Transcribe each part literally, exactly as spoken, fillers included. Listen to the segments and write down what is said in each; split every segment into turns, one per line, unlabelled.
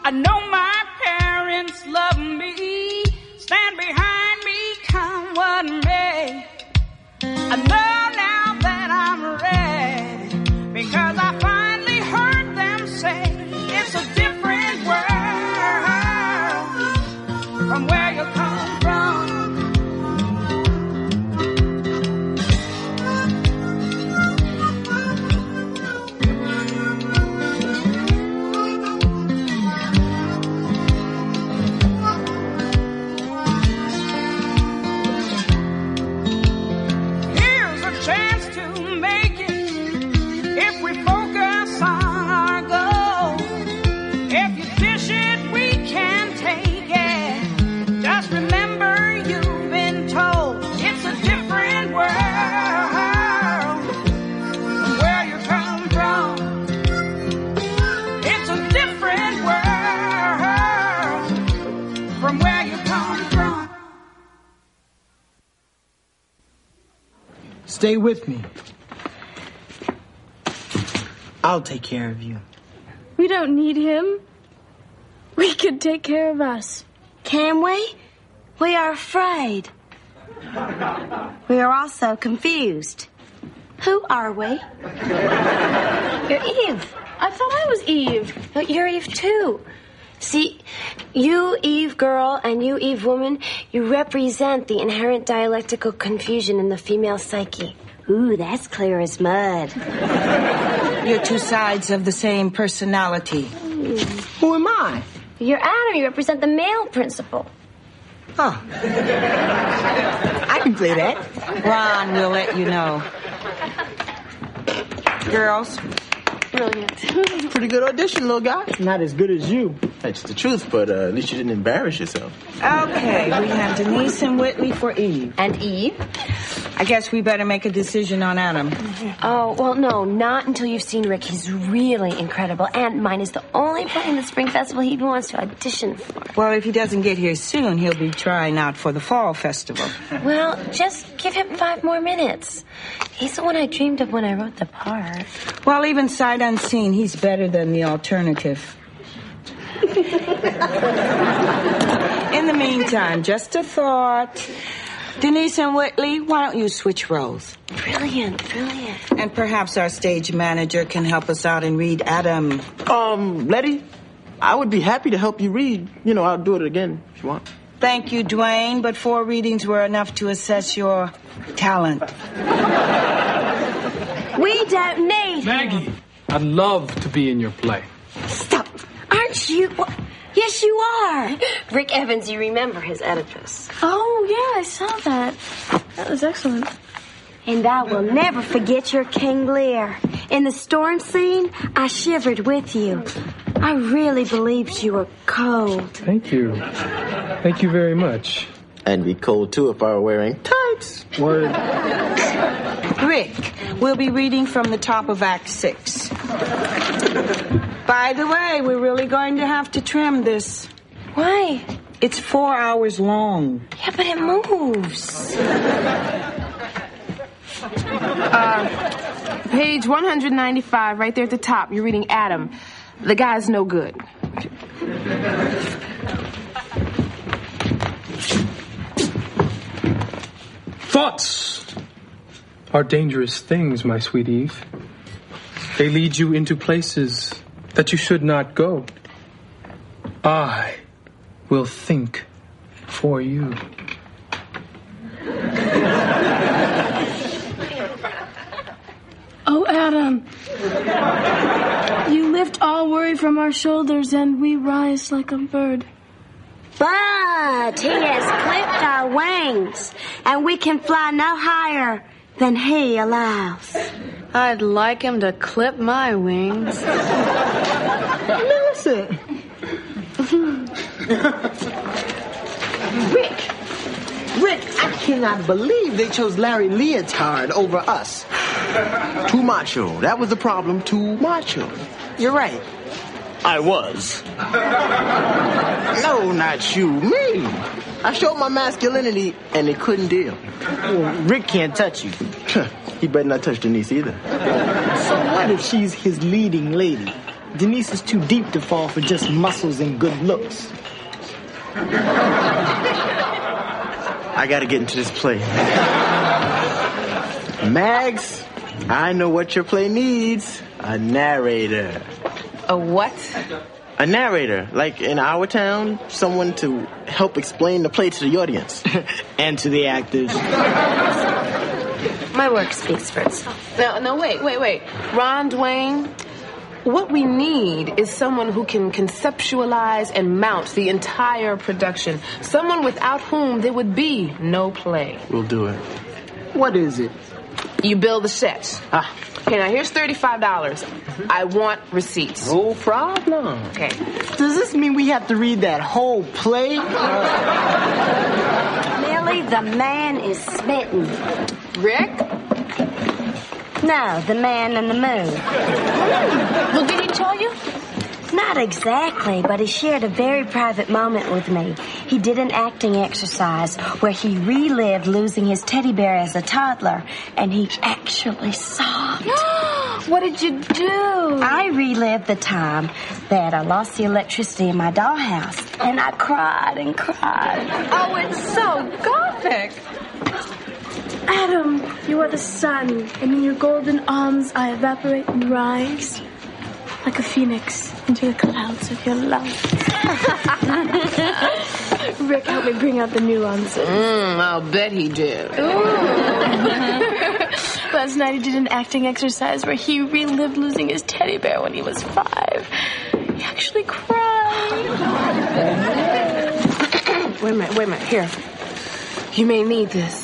I know my parents love me, stand behind me, come what may. I know now that I'm ready, because I finally heard them say it's a different world from where you come from.
Stay with me. I'll take care of you.
We don't need him. We can take care of us.
Can we? We are afraid. We are also confused. Who are we?
You're Eve. I thought I was Eve.
No, you're Eve too. See, you, Eve girl, and you, Eve woman, you represent the inherent dialectical confusion in the female psyche.
Ooh, that's clear as mud.
You're two sides of the same personality.
Mm. Who am I?
You're Adam. You represent the male principle.
Huh. I can play that.
Ron will let you know. Girls.
Brilliant.
Pretty good audition, little guy.
Not as good as you.
That's the truth, but uh, at least you didn't embarrass yourself.
Okay, we have Denise and Whitley for Eve.
And Eve?
I guess we better make a decision on Adam.
Oh, well, no, not until you've seen Rick. He's really incredible. And mine is the only play in the Spring Festival he wants to audition for.
Well, if he doesn't get here soon, he'll be trying out for the Fall Festival.
Well, just give him five more minutes. He's the one I dreamed of when I wrote the part.
Well, even sight unseen, he's better than the alternative. In the meantime, just a thought. Denise and Whitley, why don't you switch roles?
Brilliant, brilliant.
And perhaps our stage manager can help us out and read Adam.
Um, Letty, I would be happy to help you read. You know, I'll do it again if you want.
Thank you, Dwayne, but four readings were enough to assess your talent.
We don't need
Maggie, him. I'd love to be in your play.
Stop. Aren't you? Yes, you are.
Rick Evans, you remember his Oedipus.
Oh, yeah, I saw that. That was excellent.
And I will never forget your King Lear. In the storm scene, I shivered with you. I really believed you were cold.
Thank you. Thank you very much.
And be cold, too, if I were wearing tights.
Word.
Rick, we'll be reading from the top of Act Six. By the way, we're really going to have to trim this.
Why?
It's four hours long.
Yeah, but it moves.
Uh, page one hundred ninety-five, right there at the top. You're reading Adam. The guy's no good.
Thoughts are dangerous things, my sweet Eve. They lead you into places that you should not go. I will think for you.
Oh, Adam. You lift all worry from our shoulders and we rise like a bird.
But he has clipped our wings, and we can fly no higher than he allows.
I'd like him to clip my wings.
Listen. Rick. Rick, I cannot believe they chose Larry Leotard over us.
Too macho. That was the problem. Too macho.
You're right.
I was. No, not you. Me. I showed my masculinity, and they couldn't deal.
Well, Rick can't touch you.
He better not touch Denise either.
So what if she's his leading lady? Denise is too deep to fall for just muscles and good looks.
I gotta get into this play. Mags, I know what your play needs. A narrator.
A what?
A narrator. Like in our town, someone to help explain the play to the audience.
And to the actors.
My work speaks for itself.
No, no, wait, wait, wait. Ron Dwayne, what we need is someone who can conceptualize and mount the entire production. Someone without whom there would be no play.
We'll do it.
What is it?
You build the set.
Ah.
Okay, now here's thirty-five dollars. I want receipts.
No problem.
Okay.
Does this mean we have to read that whole play?
Millie, the man is smitten.
Rick?
No, the man in the moon.
Well, did he tell you?
Not exactly, but he shared a very private moment with me. He did an acting exercise where he relived losing his teddy bear as a toddler, and he actually sobbed.
What did you do?
I relived the time that I lost the electricity in my dollhouse, and I cried and cried.
Oh, it's so gothic. Adam, you are the sun, and in your golden arms I evaporate and rise like a phoenix into the clouds of your love. Rick, help me bring out the nuances.
Mm, I'll bet he did.
Last night he did an acting exercise where he relived losing his teddy bear when he was five. He actually cried.
Wait a minute, wait a minute. Here. You may need this.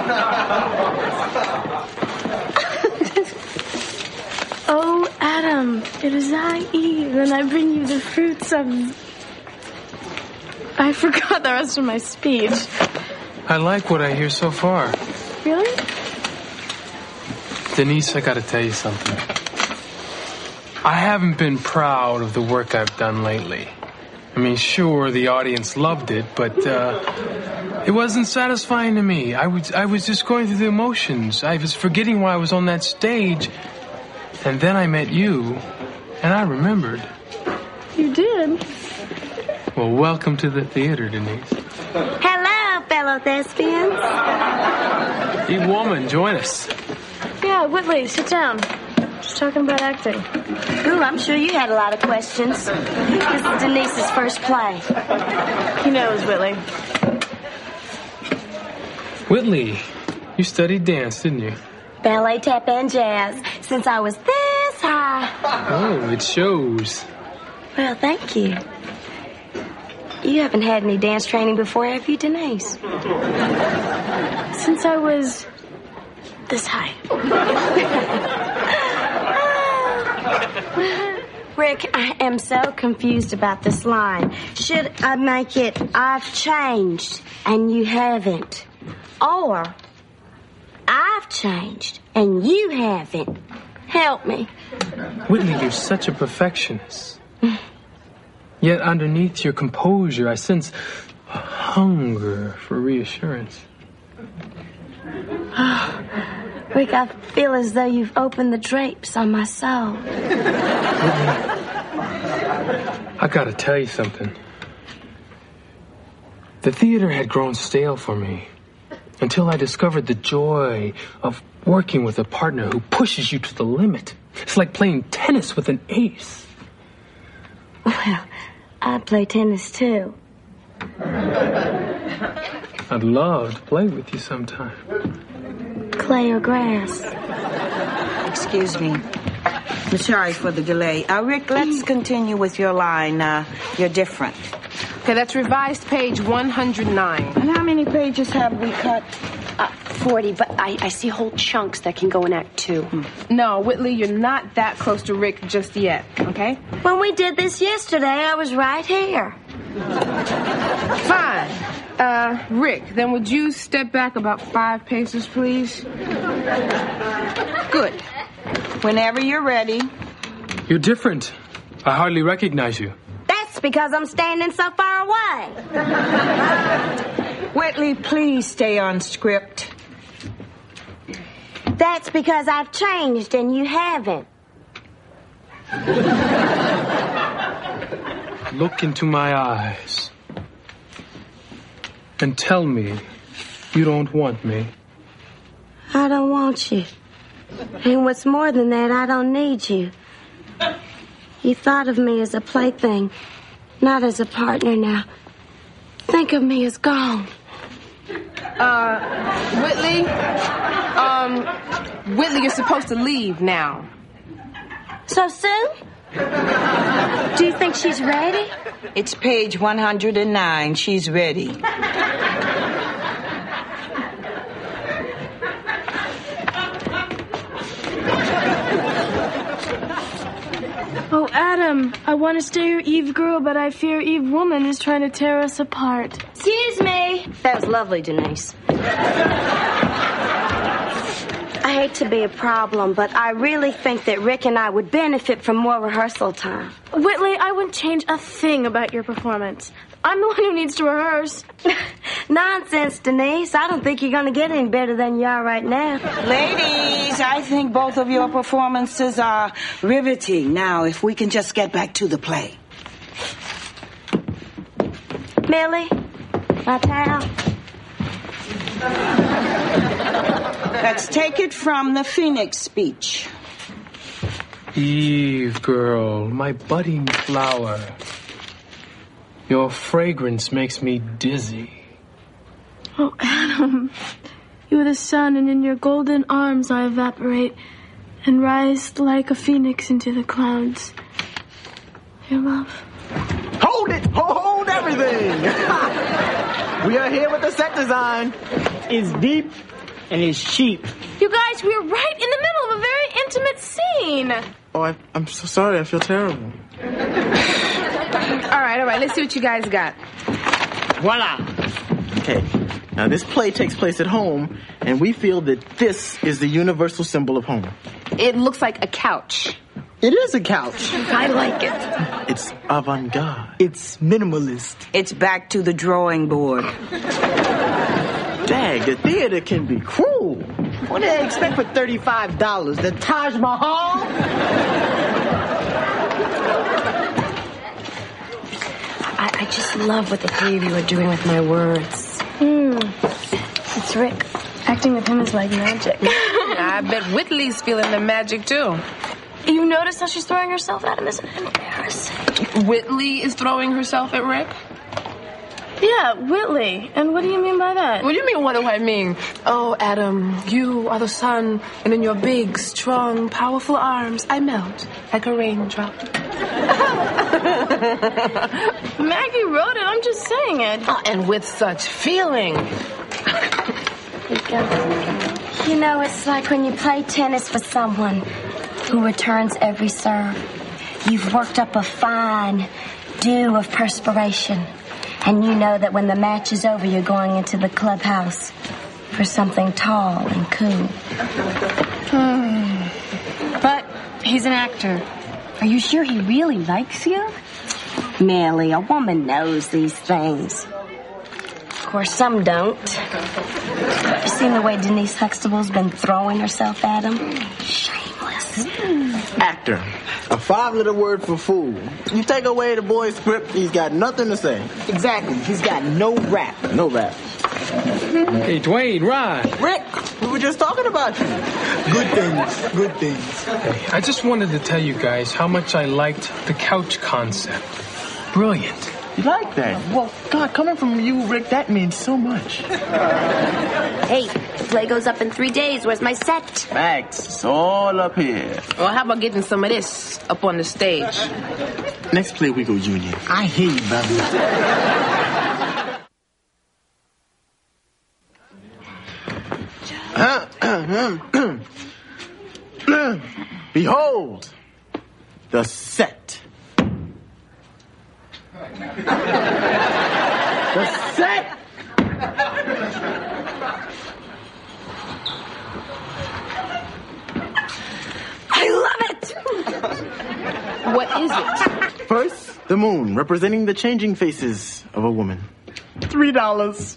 Oh, Adam, it is I, Eve, and I bring you the fruits of... I forgot the rest of my speech.
I like what I hear so far.
Really?
Denise, I gotta tell you something. I haven't been proud of the work I've done lately. I mean, sure, the audience loved it, but uh, it wasn't satisfying to me. I was, I was just going through the emotions. I was forgetting why I was on that stage. And then I met you, and I remembered.
You did?
Well, welcome to the theater, Denise.
Hello, fellow thespians.
You woman, join us.
Yeah, Whitley, sit down. Just talking about acting.
Ooh, I'm sure you had a lot of questions. This is Denise's first play.
He knows, Whitley.
Whitley, you studied dance, didn't you?
Ballet, tap, and jazz since I was this high.
Oh, it shows.
Well, thank you. You haven't had any dance training before, have you, Denise?
Since I was this high.
Rick, I am so confused about this line. Should I make it, I've changed and you haven't? Or, I've changed and you haven't? Help me.
Whitley, you're such a perfectionist. Yet underneath your composure, I sense a hunger for reassurance.
Rick, I feel as though you've opened the drapes on my soul.
Whitley, I gotta tell you something. The theater had grown stale for me until I discovered the joy of working with a partner who pushes you to the limit. It's like playing tennis with an ace.
Well, I play tennis too.
I'd love to play with you sometime.
Clay or grass?
Excuse me. I'm sorry for the delay. Uh, Rick, let's continue with your line. Uh, you're different.
Okay, that's revised page one hundred nine.
And how many pages have we cut?
Uh, forty, but I, I see whole chunks that can go in Act Two.
Hmm. No, Whitley, you're not that close to Rick just yet, okay?
When we did this yesterday, I was right here.
Fine. Uh, Rick, then would you step back about five paces, please?
Good. Whenever you're ready.
You're different. I hardly recognize you.
That's because I'm standing so far away.
Whitley, please stay on script.
That's because I've changed and you haven't.
Look into my eyes and tell me you don't want me.
I don't want you. And what's more than that, I don't need you. You thought of me as a plaything, not as a partner now. Think of me as gone.
Uh, Whitley? Um, Whitley, you're supposed to leave now.
So soon? Do you think she's ready?
It's page one hundred nine. She's ready.
Oh, Adam, I want to stay your Eve girl, but I fear Eve woman is trying to tear us apart.
Excuse me. That was lovely, Denise. I hate to be a problem, but I really think that Rick and I would benefit from more rehearsal time.
Whitley, I wouldn't change a thing about your performance. I'm the one who needs to rehearse.
Nonsense, Denise. I don't think you're going to get any better than you are right now.
Ladies, I think both of your performances are riveting. Now, if we can just get back to the play.
Millie, my towel.
Let's take it from the Phoenix speech.
Eve, girl, my budding flower. Your fragrance makes me dizzy.
Oh, Adam, you are the sun, and in your golden arms I evaporate and rise like a phoenix into the clouds. Your love.
Hold it! Hold everything! We are here with the set design.
It's deep and it's cheap.
You guys, we are right in the middle of a very intimate scene.
Oh, I, I'm so sorry. I feel terrible.
All right, all right, let's see what you guys got.
Voila.
Okay, now this play takes place at home, and we feel that this is the universal symbol of home.
It looks like a couch.
It is a couch.
I like it.
It's avant-garde.
It's minimalist.
It's back to the drawing board.
Dag, the theater can be cruel.
What do they expect for thirty-five dollars? The Taj Mahal?
I, I just love what the three of you are doing with my words.
Hmm. It's Rick. Acting with him is like magic.
I bet Whitley's feeling the magic, too.
You notice how she's throwing herself at him? Isn't it embarrassing?
Whitley is throwing herself at Rick?
Yeah, Whitley. And what do you mean by that?
What do you mean, what do I mean? Oh, Adam, you are the sun, and in your big, strong, powerful arms, I melt like a raindrop.
Maggie wrote it. I'm just saying it.
Oh, and with such feeling.
You know, it's like when you play tennis with someone who returns every serve. You've worked up a fine dew of perspiration. And you know that when the match is over, you're going into the clubhouse for something tall and cool.
Hmm. But he's an actor. Are you sure he really likes you?
Millie, a woman knows these things. Of course, some don't. Have you seen the way Denise Huxtable's been throwing herself at him? Shameless.
Actor. A five-letter word for fool. You take away the boy's script, he's got nothing to say.
Exactly. He's got no rap.
No rap.
Hey, Dwayne, Ron.
Rick, we were just talking about you.
Good things. Good things.
Hey, I just wanted to tell you guys how much I liked the couch concept. Brilliant.
You like that? Well, God, coming from you, Rick, that means so much.
Hey, the play goes up in three days. Where's my set?
Facts. It's all up here.
Well, how about getting some of this up on the stage?
Next play, we go union.
I hear you,
brother. Behold, the set. The set.
I love it!
What is it?
First, the moon, representing the changing faces of a woman.
Three dollars.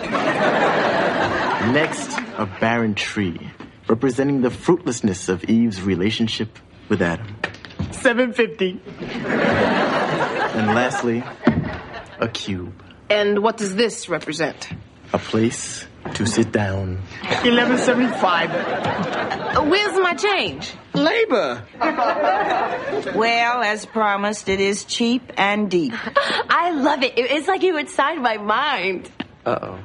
Next, a barren tree, representing the fruitlessness of Eve's relationship with Adam.
seven fifty.
And lastly, a cube.
And what does this represent?
A place to sit down.
eleven seventy-five.
Uh, Where's my change?
Labor.
Well, as promised, it is cheap and deep.
I love it. It's like you would sign my mind.
Uh-oh.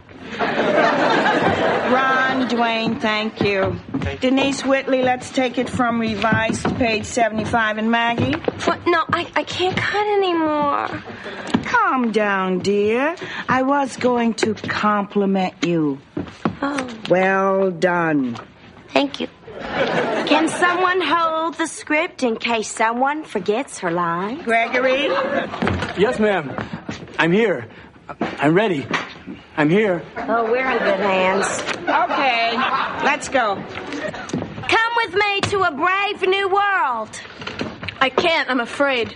Ron, Dwayne, thank you. Denise Whitley, let's take it from revised, page seventy-five. And Maggie?
What? No, I, I can't cut anymore.
Calm down, dear. I was going to compliment you.
Oh,
Well done.
thank you.
Can someone hold the script in case someone forgets her line?
Gregory?
Yes, ma'am. I'm here. I'm ready. I'm here.
Oh, we're in good hands.
Okay, let's go.
Come with me to a brave new world.
I can't, I'm afraid.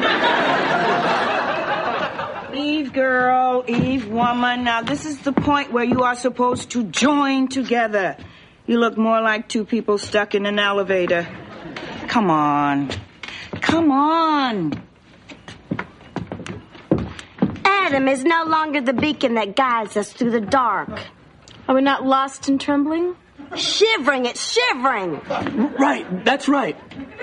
Eve girl, Eve woman. Now, this is the point where you are supposed to join together. You look more like two people stuck in an elevator. Come on. Come on.
Adam is no longer the beacon that guides us through the dark.
Are we not lost and trembling?
Shivering, it's shivering.
Right, that's right.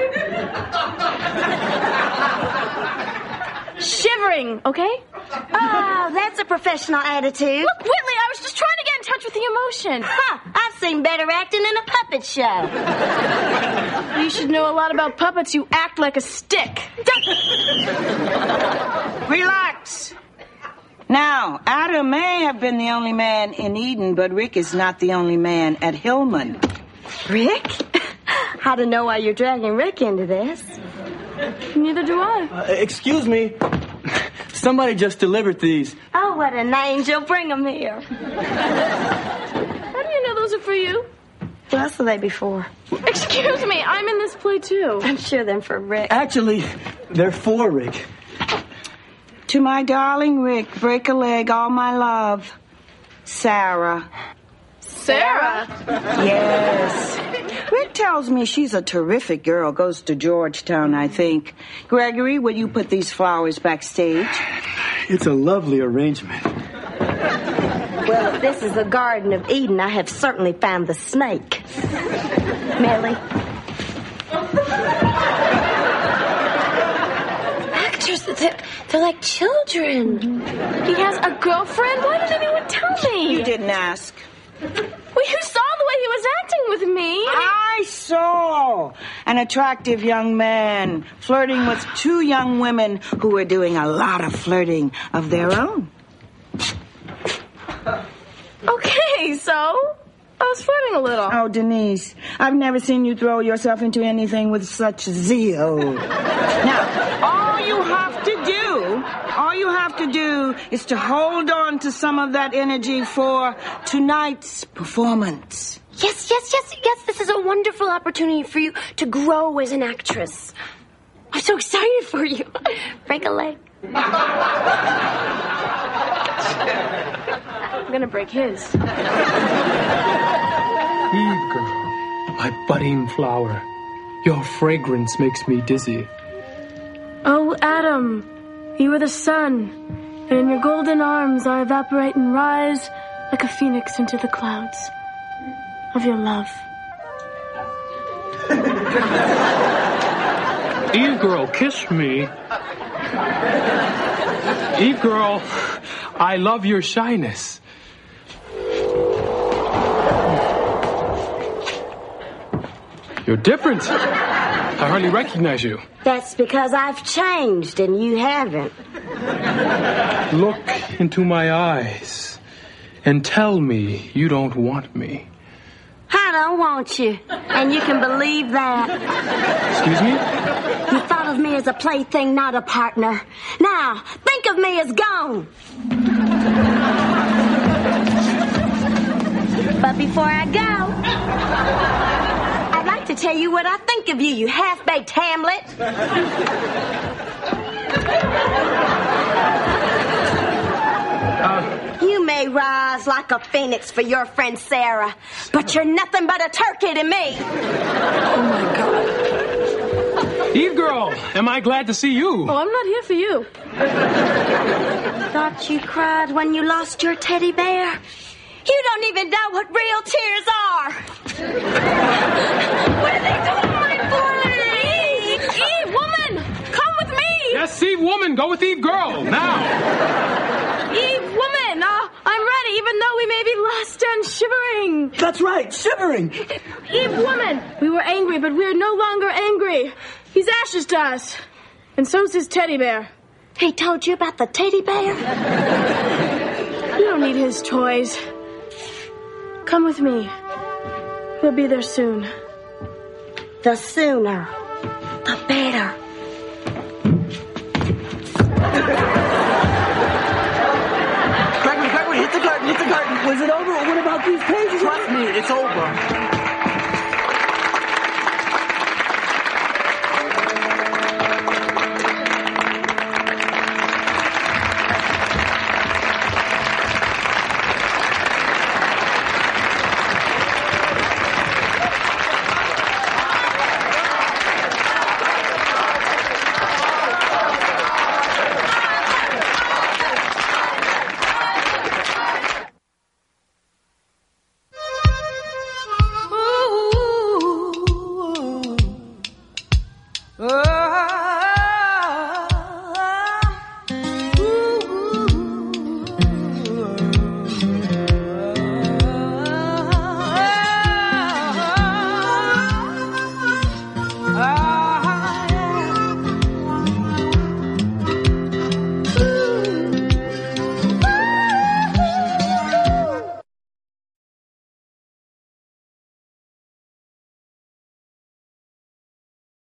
Shivering, okay?
Oh, that's a professional attitude.
Look, Whitley, I was just trying to get in touch with the emotion.
Huh, I've seen better acting in a puppet show.
You should know a lot about puppets. You act like a stick.
Relax. Now, Adam may have been the only man in Eden, but Rick is not the only man at Hillman.
Rick? I don't know why you're dragging Rick into this.
Neither do I.
Uh, excuse me. Somebody just delivered these.
Oh, what an angel. Bring them here.
How do you know those are for you?
Who else are they before?
Excuse me, I'm in this play too.
I'm sure they're for Rick.
Actually, they're for Rick.
To my darling Rick, break a leg, all my love. Sarah.
Sarah?
Yes. Rick tells me she's a terrific girl. Goes to Georgetown, I think. Gregory, will you put these flowers backstage?
It's a lovely arrangement.
Well, if this is the Garden of Eden, I have certainly found the snake. Millie.
Actors, they're, they're like children.
He has a girlfriend? Why didn't anyone tell me?
You didn't ask.
Well, you saw the way he was acting with me.
I saw an attractive young man flirting with two young women who were doing a lot of flirting of their own.
Okay, so I was flirting a little.
Oh, Denise, I've never seen you throw yourself into anything with such zeal. Now, all you have to do, all you have to do is to hold on to some of that energy for tonight's performance.
Yes, yes, yes, yes. This is a wonderful opportunity for you to grow as an actress. I'm so excited for you. Break a leg.
I'm gonna break his.
Eve girl, my budding flower, your fragrance makes me dizzy.
Oh, Adam, you are the sun, and in your golden arms I evaporate and rise like a phoenix into the clouds of your love.
Eve girl, kiss me. Eve girl, I love your shyness. You're different. I hardly recognize you.
That's because I've changed and you haven't.
Look into my eyes and tell me you don't want me.
I don't want you, and you can believe that.
Excuse me?
You thought of me as a plaything, not a partner. Now, think of me as gone. But before I go, I'd like to tell you what I think of you, you half-baked Hamlet.
Uh,
You may rise like a phoenix for your friend Sarah, but you're nothing but a turkey to me.
oh my God. Eve girl, am I glad to see you?
Oh, I'm not here for you.
Thought you cried when you lost your teddy bear? You don't even know what real tears are. What are they doing to my boy?
Eve, Eve, woman, come with me.
Yes, Eve woman, go with Eve girl, now.
Eve, woman, uh, I'm ready, even though we may be lost and shivering.
That's right, shivering.
Eve, woman, we were angry, but we're no longer angry. He's ashes to us, and so's his teddy bear.
He told you about the teddy bear?
You don't need his toys. Come with me. We'll be there soon.
The sooner, the better.
Gregory, Gregory, hit the curtain, hit the curtain. Was it over? What about these pages?
Trust me, it's over.
Oh.